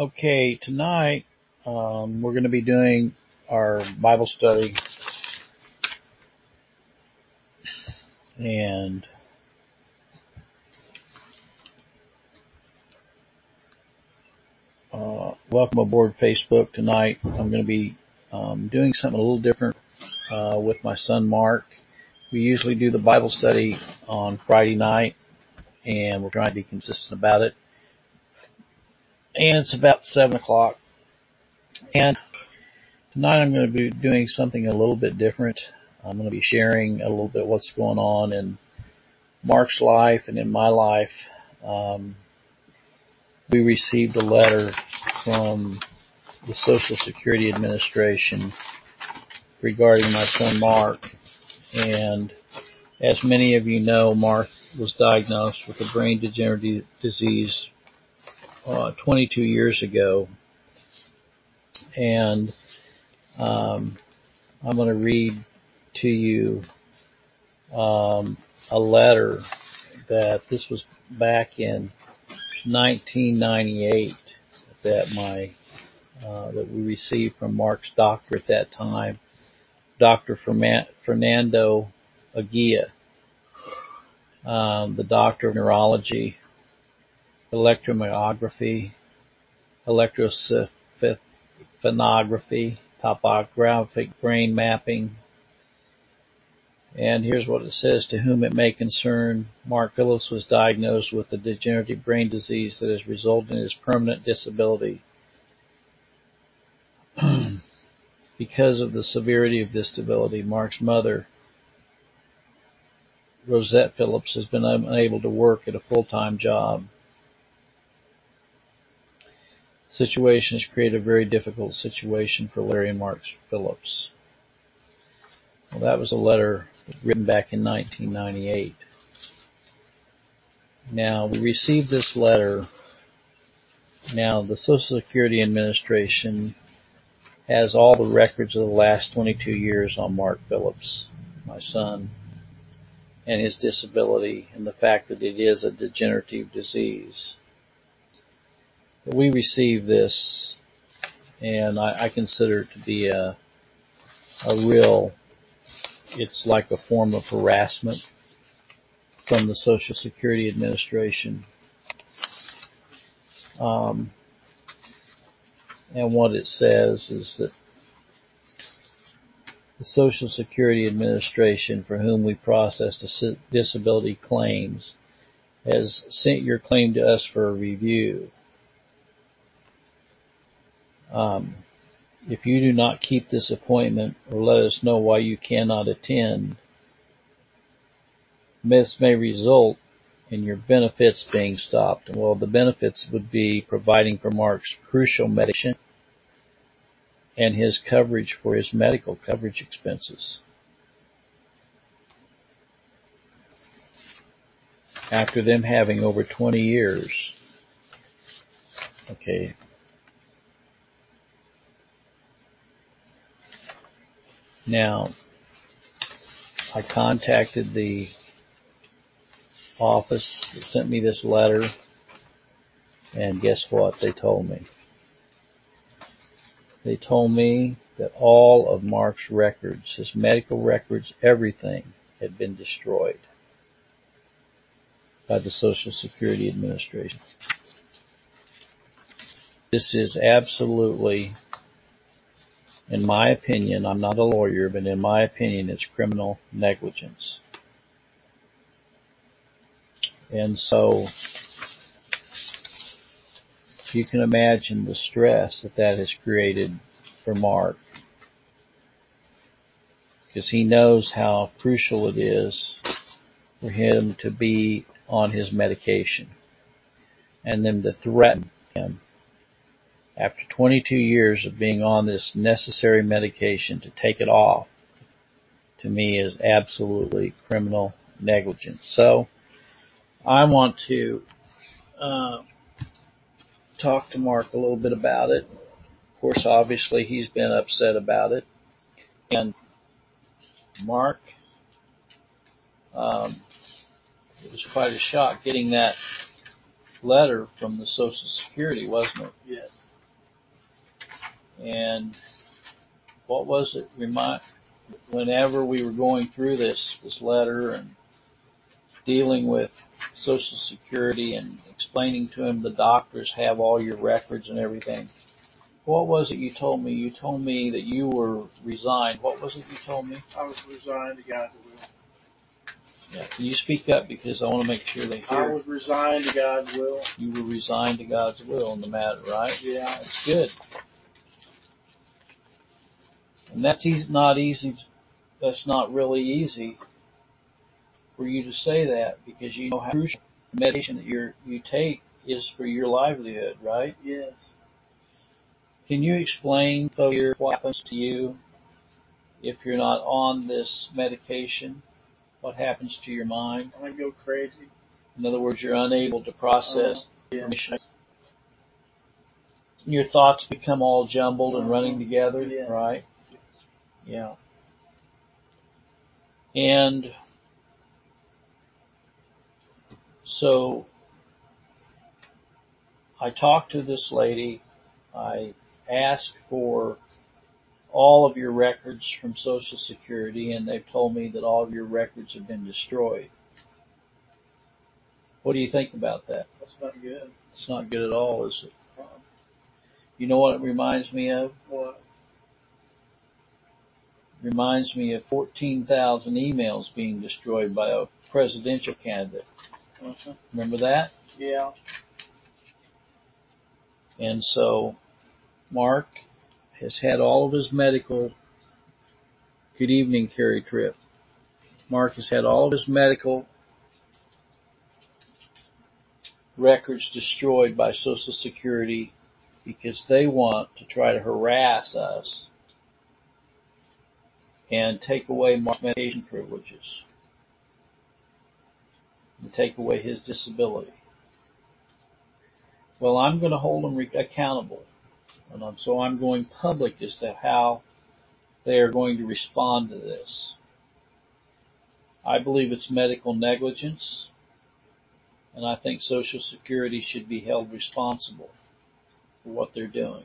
Okay, tonight we're going to be doing our Bible study, and welcome aboard Facebook. Tonight I'm going to be doing something a little different with my son Mark. We usually do the Bible study on Friday night, and we're trying to be consistent about it. And it's about 7 o'clock, and tonight I'm going to be doing something a little bit different. I'm going to be sharing a little bit what's going on in Mark's life and in my life. We received a letter from the Social Security Administration regarding my son Mark. And as many of you know, Mark was diagnosed with a brain degenerative disease 22 years ago. And I'm going to read to you a letter this was back in 1998 that we received from Mark's doctor at that time, Dr. Fernando Aguia, the doctor of neurology, electromyography, electroencephalography, topographic brain mapping. And here's what it says: to whom it may concern, Mark Phillips was diagnosed with a degenerative brain disease that has resulted in his permanent disability. Because of the severity of this disability, Mark's mother, Rosette Phillips, has been unable to work at a full-time job. The situation has created a very difficult situation for Larry and Mark Phillips. Well, that was a letter written back in 1998. Now, we received this letter. Now, the Social Security Administration has all the records of the last 22 years on Mark Phillips, my son, and his disability, and the fact that it is a degenerative disease. But we received this, and I consider it to be a real, it's like a form of harassment from the Social Security Administration. And what it says is that the Social Security Administration, for whom we processed disability claims, has sent your claim to us for a review. If you do not keep this appointment or let us know why you cannot attend, this may result in your benefits being stopped. Well, the benefits would be providing for Mark's crucial medication and his coverage for his medical coverage expenses. After them having over 20 years. Okay. Now, I contacted the office that sent me this letter, and guess what they told me? They told me that all of Mark's records, his medical records, everything had been destroyed by the Social Security Administration. This is absolutely, in my opinion, I'm not a lawyer, but in my opinion, it's criminal negligence. And so you can imagine the stress that has created for Mark, because he knows how crucial it is for him to be on his medication, and them to threaten him after 22 years of being on this necessary medication to take it off, to me, is absolutely criminal negligence. So I want to talk to Mark a little bit about it. Of course, obviously, he's been upset about it. And Mark, it was quite a shock getting that letter from the Social Security, wasn't it? Yes. And what was it? Whenever we were going through this letter and dealing with Social Security and explaining to him the doctors have all your records and everything. What was it you told me? You told me that you were resigned. What was it you told me? I was resigned to God's will. Yeah, can you speak up because I want to make sure they hear. I was resigned to God's will. You were resigned to God's will in the matter, right? Yeah. That's good. And that's not easy. That's not really easy for you to say that because you know how crucial the medication that you take is for your livelihood, right? Yes. Can you explain, though, what happens to you if you're not on this medication? What happens to your mind? I go crazy. In other words, you're unable to process information. Yes. Your thoughts become all jumbled and running together, yes. right? Yeah. And so I talked to this lady. I asked for all of your records from Social Security, and they've told me that all of your records have been destroyed. What do you think about that? That's not good. It's not good at all, is it? You know what it reminds me of? What? It reminds me of 14,000 emails being destroyed by a presidential candidate. Uh-huh. Remember that? Yeah. And so Mark has had all of his medical, good evening, Carrie Tripp. Mark has had all of his medical records destroyed by Social Security because they want to try to harass us and take away Mark's medication privileges and take away his disability. Well, I'm going to hold them accountable, and so I'm going public as to how they are going to respond to this. I believe it's medical negligence, and I think Social Security should be held responsible for what they're doing.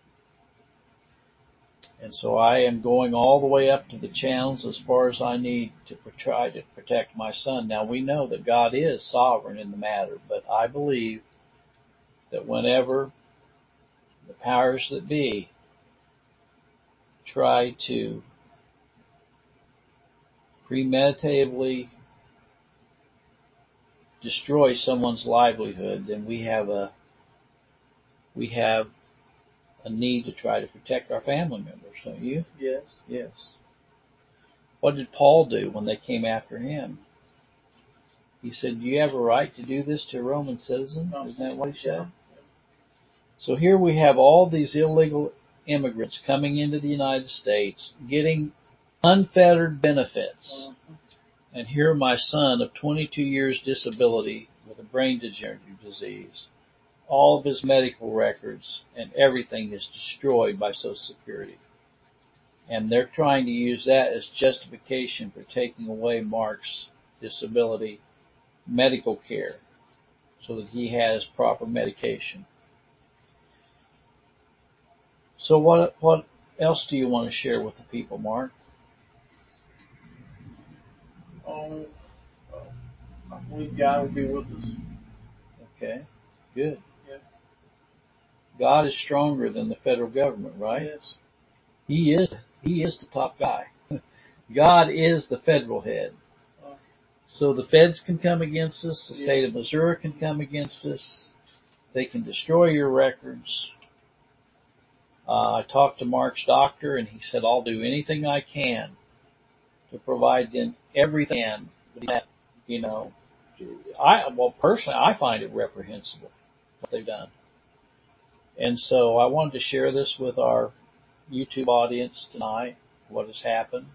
And so I am going all the way up to the channels as far as I need to try to protect my son. Now we know that God is sovereign in the matter, but I believe that whenever the powers that be try to premeditatively destroy someone's livelihood, then we have a need to try to protect our family members, don't you? Yes. Yes. What did Paul do when they came after him? He said, "Do you have a right to do this to a Roman citizen?" Isn't that what he said? So here we have all these illegal immigrants coming into the United States, getting unfettered benefits. And here my son of 22 years disability with a brain degenerative disease, all of his medical records and everything is destroyed by Social Security. And they're trying to use that as justification for taking away Mark's disability medical care so that he has proper medication. So what else do you want to share with the people, Mark? I believe God will be with us. Okay, good. Yeah. God is stronger than the federal government, right? Yes. He is the top guy. God is the federal head. So the feds can come against us, the state of Missouri can come against us, they can destroy your records. I talked to Mark's doctor and he said, I'll do anything I can to provide them everything that, you know, personally, I find it reprehensible what they've done. And so I wanted to share this with our YouTube audience tonight, what has happened,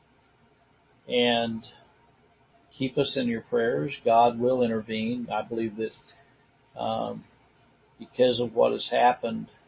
and keep us in your prayers. God will intervene. I believe that because of what has happened